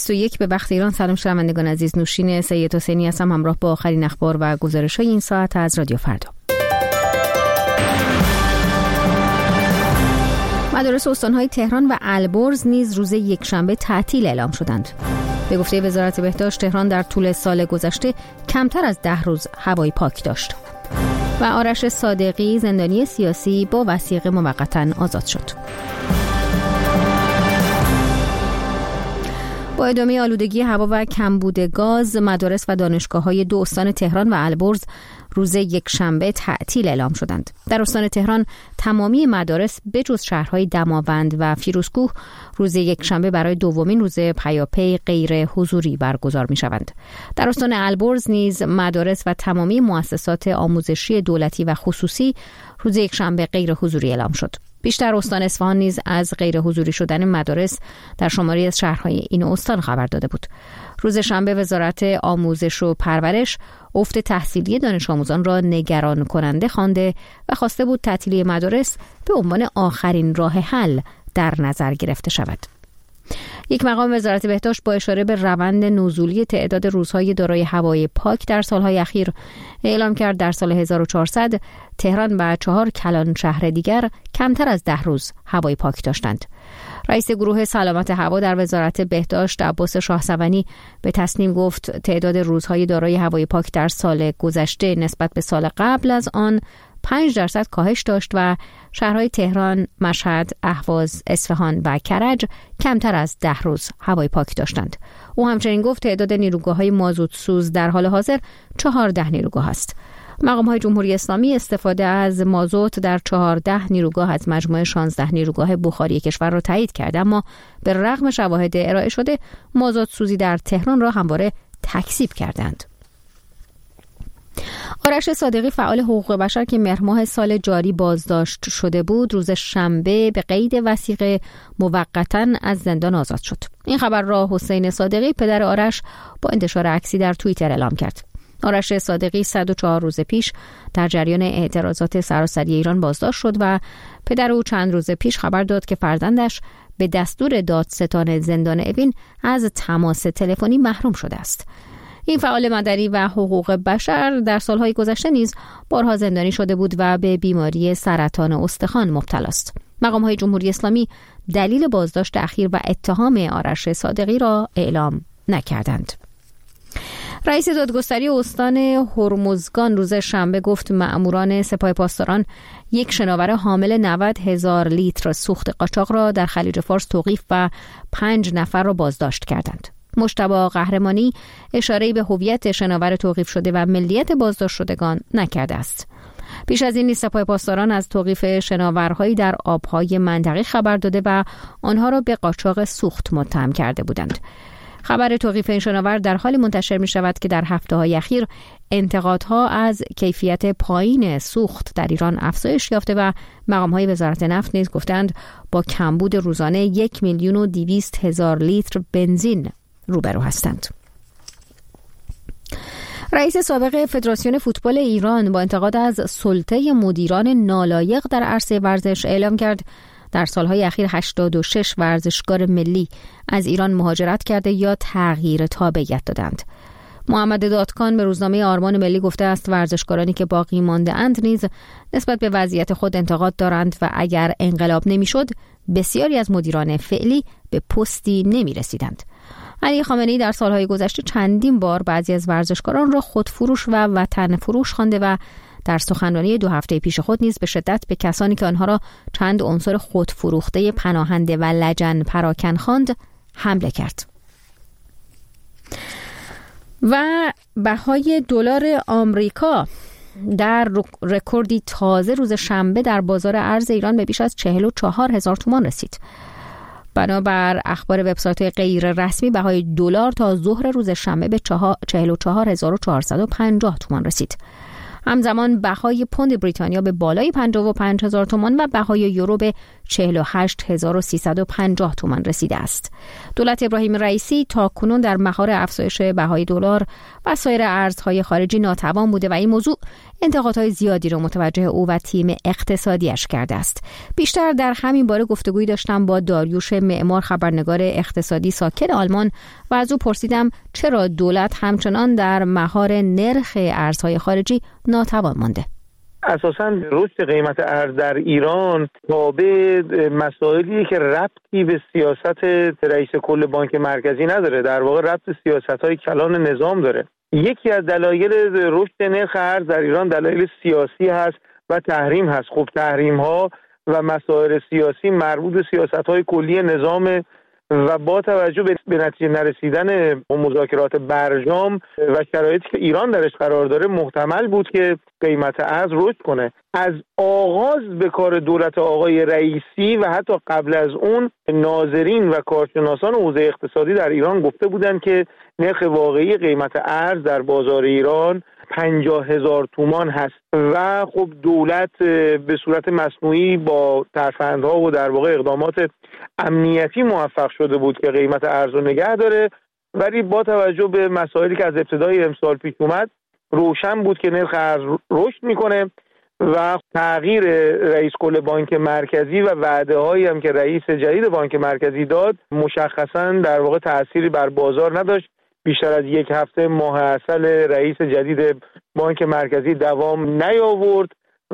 21 به وقت ایران. سلام شنوندگان عزیز، نوشین سید حسینی هستم، همراه با آخرین اخبار و گزارش‌های این ساعت از رادیو فردا. مدارس استان‌های تهران و البرز نیز روز یکشنبه تعطیل اعلام شدند. به گفته وزارت بهداشت، تهران در طول سال گذشته کمتر از 10 روز هوای پاک داشت. و آرش صادقی، زندانی سیاسی، با وثیقه موقتا آزاد شد. با ادامه آلودگی هوا و کمبود گاز، مدارس و دانشگاه‌های دو استان تهران و البرز روز یکشنبه تعطیل اعلام شدند. در استان تهران تمامی مدارس بجز شهرهای دماوند و فیروزکوه روز یکشنبه برای دومین روز پیاپی غیر حضوری برگزار می‌شوند. در استان البرز نیز مدارس و تمامی مؤسسات آموزشی دولتی و خصوصی روز یکشنبه غیر حضوری اعلام شد. بیشتر استان اصفهان نیز از غیر حضوری شدن مدارس در شماری از شهرهای این استان خبر داده بود. روز شنبه وزارت آموزش و پرورش افت تحصیلی دانش آموزان را نگران کننده خوانده و خواسته بود تعطیلی مدارس به عنوان آخرین راه حل در نظر گرفته شود. یک مقام وزارت بهداشت با اشاره به روند نزولی تعداد روزهای دارای هوای پاک در سالهای اخیر اعلام کرد در سال 1400 تهران و 4 کلان شهر دیگر کمتر از 10 روز هوای پاک داشتند. رئیس گروه سلامت هوا در وزارت بهداشت عباس شاهسوانی به تصنیم گفت تعداد روزهای دارای هوای پاک در سال گذشته نسبت به سال قبل از آن 5% کاهش داشت و شهرهای تهران، مشهد، اهواز، اصفهان و کرج کمتر از 10 روز هوای پاک داشتند. او همچنین گفت تعداد نیروگاه‌های مازوت سوز در حال حاضر 14 نیروگاه است. مقام‌های جمهوری اسلامی استفاده از مازوت در 14 نیروگاه از مجموع 16 نیروگاه بخاری کشور را تایید کرد، اما به رغم شواهد ارائه شده مازوت سوزی در تهران را همواره تکذیب کردند. آرش صادقی، فعال حقوق بشر که مهر ماه سال جاری بازداشت شده بود، روز شنبه به قید وثیقه موقتا از زندان آزاد شد. این خبر را حسین صادقی، پدر آرش، با انتشار عکسی در توییتر اعلام کرد. آرش صادقی 104 روز پیش در جریان اعتراضات سراسری ایران بازداشت شد و پدر او چند روز پیش خبر داد که فرزندش به دستور دادستان زندان اوین از تماس تلفنی محروم شده است. این فعال مدنی و حقوق بشر در سالهای گذشته نیز بارها زندانی شده بود و به بیماری سرطان استخوان مبتلا است. مقام‌های جمهوری اسلامی دلیل بازداشت اخیر و اتهام آرش صادقی را اعلام نکردند. رئیس دادگستری استان هرمزگان روز شنبه گفت مأموران سپاه پاسداران یک شناور حامل 90,000 لیتر سوخت قاچاق را در خلیج فارس توقیف و 5 نفر را بازداشت کردند. مجتبی قهرمانی اشاره‌ای به هویت شناور توقیف شده و ملیت بازداشت شدگان نکرده است. پیش از این نیز سپاه پاسداران از توقیف شناورهایی در آبهای منطقه خبر داده و آنها را به قاچاق سوخت متهم کرده بودند. خبر توقیف این شناور در حالی منتشر می شود که در هفته‌های اخیر انتقادها از کیفیت پایین سوخت در ایران افزایش یافته و مقام‌های وزارت نفت نیز گفتند با کمبود روزانه 1,200,000 لیتر بنزین روبرو هستند. رئیس سابق فدراسیون فوتبال ایران با انتقاد از سلطه مدیران نالایق در عرصه ورزش اعلام کرد در سالهای اخیر 86 ورزشکار ملی از ایران مهاجرت کرده یا تغییر تابعیت دادند. محمد دادکان به روزنامه آرمان ملی گفته است ورزشکارانی که باقی مانده اند نیز نسبت به وضعیت خود انتقاد دارند و اگر انقلاب نمیشد بسیاری از مدیران فعلی به پستی نمی رسیدند. علی خامنه‌ای در سالهای گذشته چندین بار بعضی از ورزشکاران را خودفروش و وطن فروش خوانده و در سخنرانی 2 هفته پیش خود نیز به شدت به کسانی که آنها را چند عنصر خودفروخته پناهنده و لجن پراکن خواند حمله کرد. و بهای دلار آمریکا در رکوردی تازه روز شنبه در بازار ارز ایران به بیش از 44,000 تومان رسید. بنابر اخبار وبسایت غیر رسمی بهای دلار تا ظهر روز شنبه به 44,450 تومان رسید. همزمان بهای پوند بریتانیا به بالای 55,000 تومان و بهای یورو به 48350 تومان رسیده است. دولت ابراهیم رئیسی تاکنون در مهار افزایش بهای دلار و سایر ارزهای خارجی ناتوان بوده و این موضوع انتقادهای زیادی را متوجه او و تیم اقتصادیش کرده است. بیشتر در همین باره گفتگویی داشتم با داریوش معمار، خبرنگار اقتصادی ساکن آلمان، و از او پرسیدم چرا دولت همچنان در مهار نرخ ارزهای خارجی ناتوان مانده. اساساً رشد قیمت ارز در ایران تابع مسائلی که ربطی به سیاست رئیس کل بانک مرکزی نداره، در واقع ربط به سیاست‌های کلان نظام داره. یکی از دلایل رشد نرخ ارز در ایران دلایل سیاسی هست و تحریم هست. خب تحریم‌ها و مسائل سیاسی مربوط به سیاست‌های کلی نظام و با توجه به نتیجه نرسیدن مذاکرات برجام و شرایطی که ایران درش قرار داره محتمل بود که قیمت ارز رشد کنه. از آغاز به کار دولت آقای رئیسی و حتی قبل از اون ناظرین و کارشناسان حوزه اقتصادی در ایران گفته بودند که نرخ واقعی قیمت ارز در بازار ایران 50,000 تومان هست و خب دولت به صورت مصنوعی با ترفندها و در واقع اقدامات امنیتی موفق شده بود که قیمت ارز رو نگه داره، ولی با توجه به مسائلی که از ابتدای امسال پیش اومد روشن بود که نرخ ارز رشد میکنه و تغییر رئیس کل بانک مرکزی و وعده هایی هم که رئیس جدید بانک مرکزی داد مشخصا در واقع تأثیری بر بازار نداشت. بیشتر از یک هفته ماه عسل رئیس جدید بانک مرکزی دوام نیاورد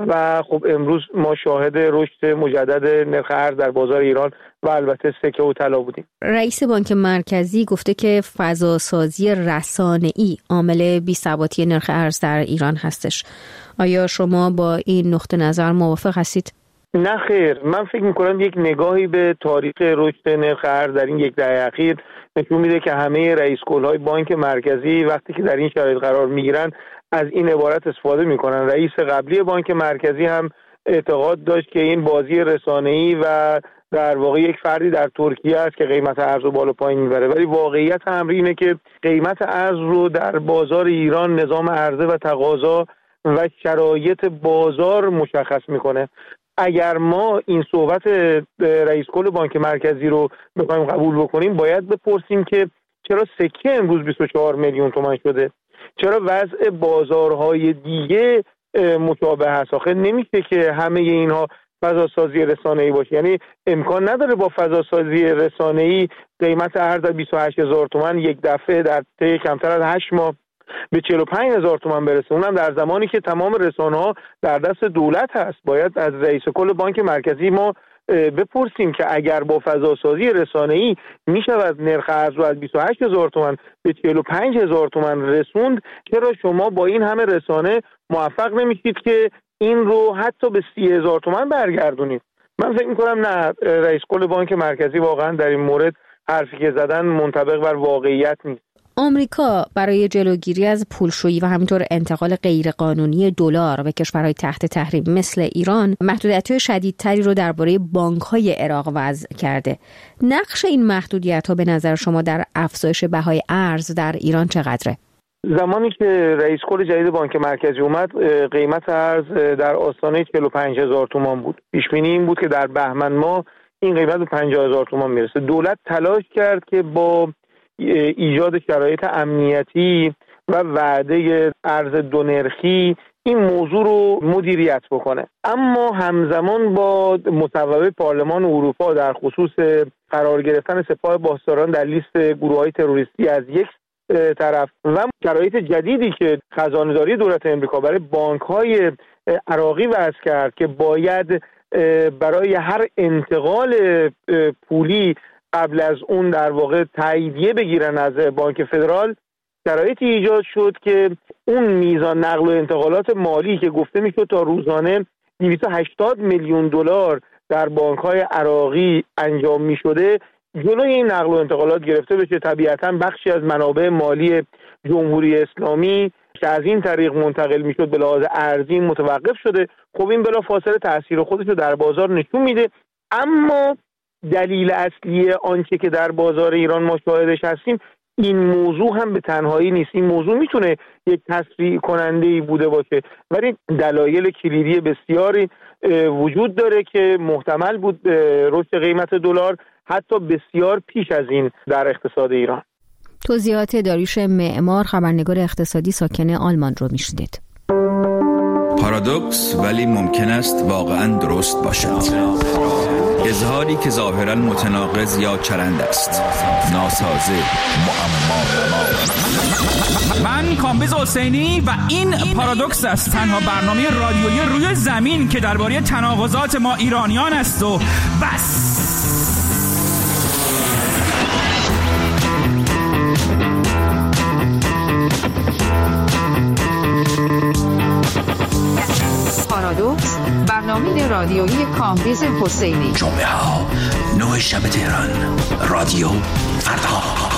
و خب امروز ما شاهد رشد مجدد نرخ ارز در بازار ایران و البته سکه و طلا بودیم. رئیس بانک مرکزی گفته که فضاسازی رسانه‌ای عامل بی‌ثباتی نرخ ارز در ایران هستش. آیا شما با این نقطه نظر موافق هستید؟ نه خیر، من فکر می‌کنم یک نگاهی به تاریخ رشد نرخ ارز در این یک دهه اخیر نشون میده که همه رئیس کل‌های بانک مرکزی وقتی که در این شرایط قرار میگیرن از این عبارت استفاده میکنن. رئیس قبلی بانک مرکزی هم اعتقاد داشت که این بازی رسانه‌ای و در واقع یک فردی در ترکیه است که قیمت ارز رو بالا پایین میبره، ولی واقعیت امر اینه که قیمت ارز رو در بازار ایران نظام عرضه و تقاضا و شرایط بازار مشخص میکنه. اگر ما این صحبت رئیس کل بانک مرکزی رو بخوایم قبول بکنیم باید بپرسیم که چرا سکه امروز 24 میلیون تومان شده؟ چرا وضع بازارهای دیگه مشابه هست؟ آخه نمیشه که همه اینها فضاسازی رسانه‌ای باشه. یعنی امکان نداره با فضاسازی رسانه‌ای قیمت ارز از 28,000 تومان یک دفعه در طی کمتر از 8 ماه به 45,000 تومان برسه، اونم در زمانی که تمام رسانه‌ها در دست دولت هست. باید از رئیس کل بانک مرکزی ما بپرسیم که اگر با فضاسازی رسانه‌ای میشود نرخ ارز رو از 28,000 تومان به 45,000 تومان رسوند، چرا شما با این همه رسانه موفق نمیشید که این رو حتی به 30,000 تومان برگردونید؟ من فکر می‌کنم نه، رئیس کل بانک مرکزی واقعا در این مورد حرفی که زدن منطبق بر واقعیت نیست. آمریکا برای جلوگیری از پولشویی و همینطور انتقال غیرقانونی دلار به کشورهای تحت تحریم مثل ایران محدودیت‌های شدیدتری رو درباره بانک‌های عراق وضع کرده. نقش این محدودیت‌ها به نظر شما در افزایش بهای ارز در ایران چقدره؟ زمانی که رئیس کل جدید بانک مرکزی اومد قیمت ارز در آستانه 45,000 تومان بود. پیش بینی این بود که در بهمن ماه این قیمت به 50,000 تومان میرسه. دولت تلاش کرد که با ایجاد شرایط امنیتی و وعده ارز دو نرخی این موضوع رو مدیریت بکنه، اما همزمان با مصوبه پارلمان اروپا در خصوص قرار گرفتن سپاه پاسداران در لیست گروه‌های تروریستی از یک طرف و شرایط جدیدی که خزانه‌داری دولت امریکا برای بانک‌های عراقی وضع کرد که باید برای هر انتقال پولی قبل از اون در واقع تاییدیه بگیرن از بانک فدرال، شرایطی ایجاد شد که اون میزان نقل و انتقالات مالی که گفته میشد تا روزانه 280 میلیون دلار در بانک‌های عراقی انجام میشده جلوی این نقل و انتقالات گرفته بشه. طبیعتاً بخشی از منابع مالی جمهوری اسلامی که از این طریق منتقل میشد به لحاظ ارزی متوقف شده. خب این بلافاصله تاثیر خودش رو در بازار نشون میده، اما دلیل اصلی آنچه که در بازار ایران ما شاهدش هستیم این موضوع هم به تنهایی نیست. این موضوع میتونه یک تسریع کننده‌ای بوده باشه، ولی دلایل کلیدی بسیاری وجود داره که محتمل بود رشد قیمت دلار حتی بسیار پیش از این در اقتصاد ایران. توضیحات داریوش معمار، خبرنگار اقتصادی ساکن آلمان رو میشنید. پارادوکس ولی ممکن است واقعا درست باشد. اظهاری که ظاهرا متناقض یا چرند است، ناسازه، معما. من کامبیز حسینی و این پارادوکس است، تنها برنامه رادیویی روی زمین که درباره تناقضات ما ایرانیان است و بس. پارادوکس، برنامه رادیویی کامبیز حسینی. جمعه ها 9 شب تهران، رادیو فردا.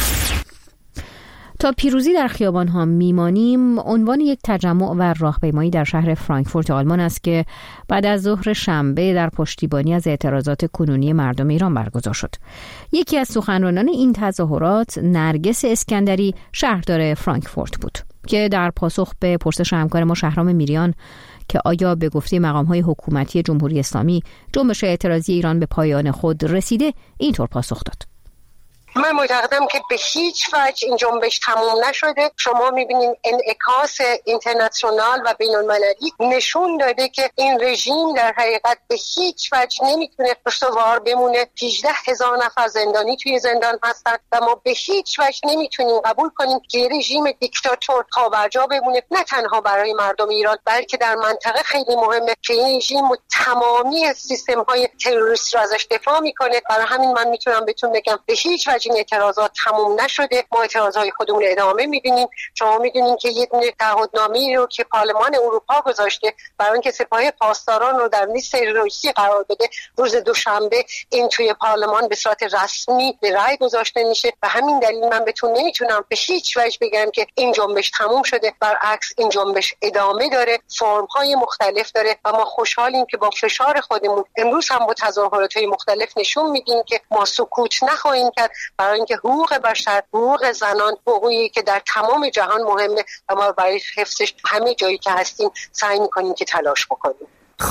تا پیروزی در خیابان‌ها میمانیم عنوان یک تجمع و راهپیمایی در شهر فرانکفورت آلمان است که بعد از ظهر شنبه در پشتیبانی از اعتراضات کنونی مردم ایران برگزار شد. یکی از سخنرانان این تظاهرات نرگس اسکندری شهردار فرانکفورت بود که در پاسخ به پرسش همکار ما شهرام میریان که آیا به گفته مقام‌های حکومتی جمهوری اسلامی جنبش اعتراضی ایران به پایان خود رسیده اینطور پاسخ داد: من معتقدم که به هیچ وجه این جنبش تموم نشده. شما میبینید انعکاس اینترنشنال و بین‌المللی نشون داده که این رژیم در حقیقت به هیچ وجه نمیتونه استوار بمونه. 18,000 نفر زندانی توی زندان هستن و ما به هیچ وجه نمیتونیم قبول کنیم که یه رژیم دیکتاتور پابرجا بمونه، نه تنها برای مردم ایران بلکه در منطقه خیلی مهمه که این رژیم تمامی سیستم‌های تروریست رو ازش دفاع میکنه. برای همین من میتونم بهتون بگم به هیچ این اعتراضات تموم نشده. ما اعتراضهای خودمون ادامه میدیم. شما میدونین که یه دونه تعهدنامه‌ای رو که پارلمان اروپا گذاشته برای اینکه سپاه پاسداران رو در لیست تروریستی قرار بده، روز دوشنبه این توی پارلمان به صورت رسمی به رأی گذاشته میشه و همین دلیل من بهتون نمیتونم به هیچ وجه بگم که این جنبش تموم شده. برعکس این جنبش ادامه داره، فرم‌های مختلف داره و ما خوشحالیم که با فشار خودمون امروز هم با تظاهرات‌های مختلف نشون میدیم که ما سکوت نخواهیم کرد، برای اینکه حقوق بشر، حقوق زنان، حقوقی که در تمام جهان مهمه و ما برای حفظش همه جایی که هستیم سعی می‌کنیم که تلاش بکنیم.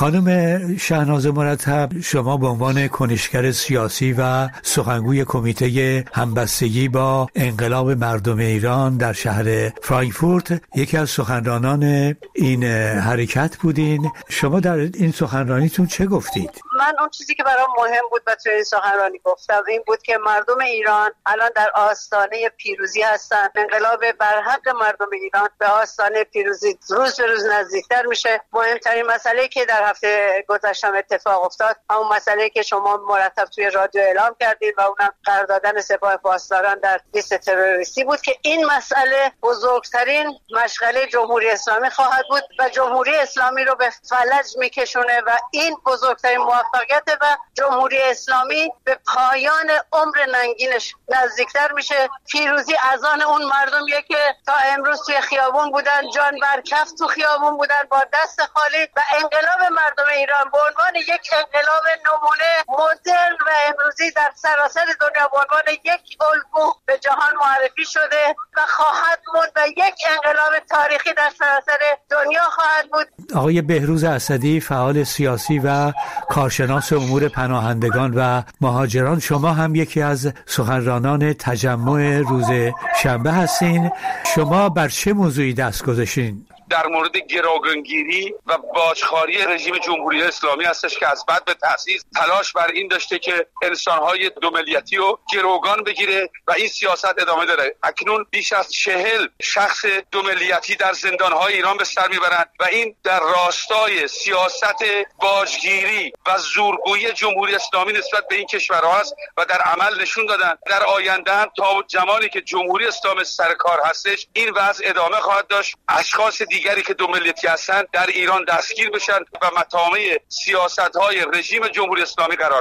خانم شهناز مرتب، شما به عنوان کنشگر سیاسی و سخنگوی کمیته همبستگی با انقلاب مردم ایران در شهر فرانکفورت یکی از سخنرانان این حرکت بودین. شما در این سخنرانیتون چه گفتید؟ من اون چیزی که برام مهم بود و توی این سخنرانی گفتم این بود که مردم ایران الان در آستانه پیروزی هستن. انقلاب برحق مردم ایران به آستانه پیروزی روز به روز نزدیکتر میشه. مهمترین مسئله که در هفته گذشتم اتفاق افتاد همون مسئله که شما مرتب توی رادیو اعلام کردید و اونم قرار دادن سپاه پاسداران در لیست تروریستی بود که این مسئله بزرگترین مشغله جمهوری اسلامی خواهد بود و جمهوری اسلامی رو به فلج میکشونه و این بزرگترین موفقیت و جمهوری اسلامی به پایان عمر ننگینش نزدیکتر میشه. پیروزی از آن اون مردمیه که تا امروز توی خیابون بودن، جان بر کف تو خیابون بودن با دست خالی و انقلاب مردم ایران به عنوان یک انقلاب نمونه مدرن و امروزی در سراسر دنیا به عنوان یک الگو به جهان معرفی شده و خواهد بود و یک انقلاب تاریخی در سراسر دنیا خواهد بود. آقای بهروز اسدی، فعال سیاسی و کارشناس امور پناهندگان و مهاجران، شما هم یکی از سخنرانان تجمع روز شنبه هستین. شما بر چه موضوعی دست گذاشتین؟ در مورد گروگانگیری و باجخواری رژیم جمهوری اسلامی هستش که از بعد به تأسیس تلاش بر این داشته که انسان‌های دو ملیتی رو گروگان بگیره و این سیاست ادامه داره. اکنون بیش از 40 شخص دو ملیتی در زندان‌های ایران به سر میبرند و این در راستای سیاست باجگیری و زورگویی جمهوری اسلامی نسبت به این کشورها است و در عمل نشون دادن در آینده تا زمانی که جمهوری اسلامی سر کار هستش این وضع ادامه خواهد داشت. اشخاص دیگری که دو ملیتی هستند در ایران دستگیر بشن و مطامع سیاست‌های رژیم جمهوری اسلامی قرار بگیرند.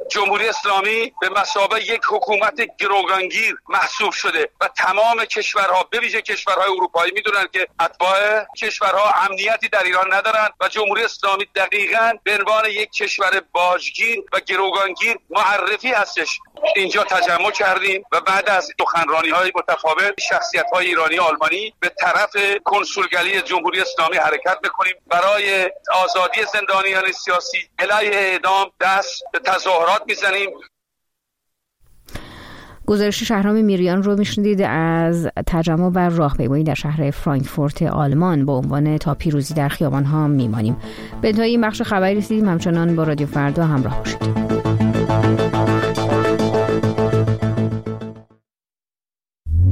جمهوری اسلامی به مثابه یک حکومت گروگانگیر محسوب شده و تمام کشورها به ویژه کشورهای اروپایی میدونن که اتباع کشورها امنیتی در ایران ندارن و جمهوری اسلامی دقیقاً به عنوان یک کشور باجگیر و گروگانگیر معرفی هستش. اینجا تجمع کردیم و بعد از سخنرانی‌های متفاوت شخصیت‌های ایرانی و آلمانی به طرف کنسولگری جمهوری اسلامی حرکت می‌کنیم برای آزادی زندانیان سیاسی، علیه اعدام دست به تظاهرات می‌زنیم. گزارش شهرام میریان رو میشنیدید از تجمع بر راهپیمایی در شهر فرانکفورت آلمان با عنوان تا پیروزی در خیابان‌ها میمانیم. به انتهای این بخش خبری رسیدیم. همچنان با رادیو فردا همراه باشید.